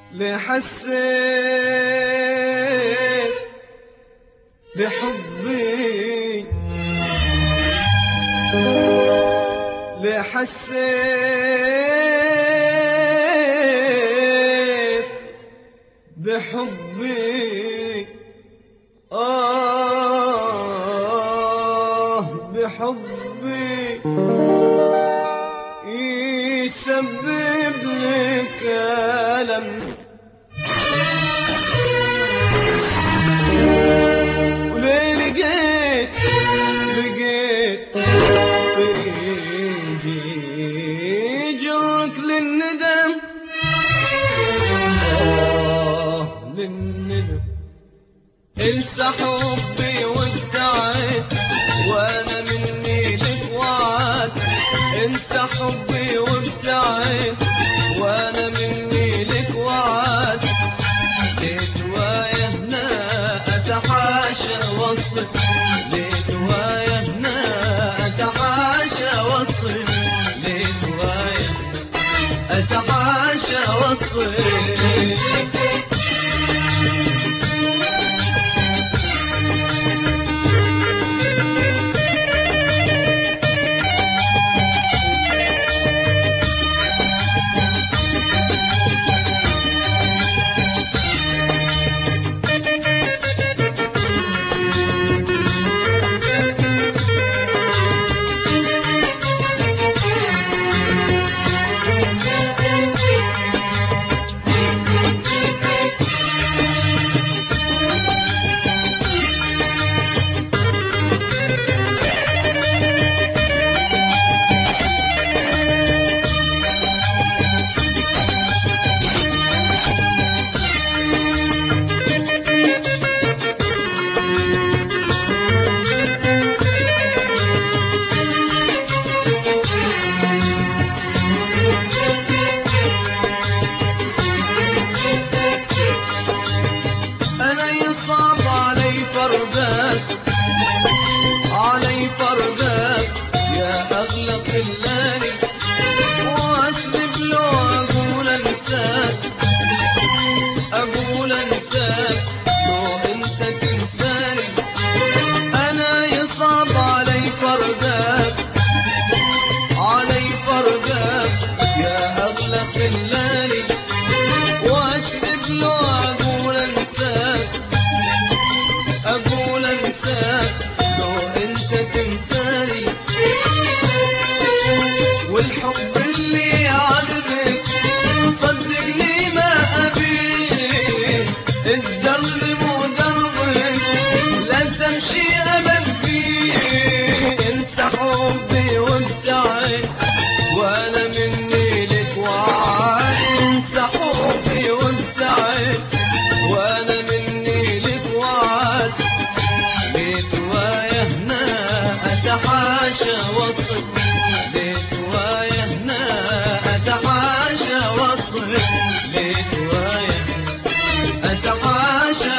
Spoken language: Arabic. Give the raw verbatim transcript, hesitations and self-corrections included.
ليه حسيت بحبي، ليه حسيت بحبي، آه بحبي يسبب لك ألم، وليه لقيت لقيت طريقي يجرك للندم، آه للندم. انسى حبي وابتعد وانا مني لك وعد، انسى حبي وابتعد وانا مني لك وعد، ليت ويا هنا اتحاشى وصل، ليت ويا هنا اتحاشى وصل، ليت ويا هنا اتحاشى وصل. علي فردك يا أغلى خلاني، وأكذب لو أقول أنساك، أقول أنساك لو أنت تنساني. أنا يصعب علي فردك، علي فردك يا أغلى خلاني، وأكذب لو أقول أنساك، أقول أنساك لو أنت تنساني. والحب اللي عذبك صدقني ما أبيه، تجرب ودربك لا تمشي أبد فيه. انسى حبي وابتعد وأنا مني لك وعد، انسى حبي وابتعد وأنا مني لك وعد، ليت ويا هنا أتحاشى وصل، ليت ويا هنا أتحاشى وصل، ليت ويا هنا أتحاشى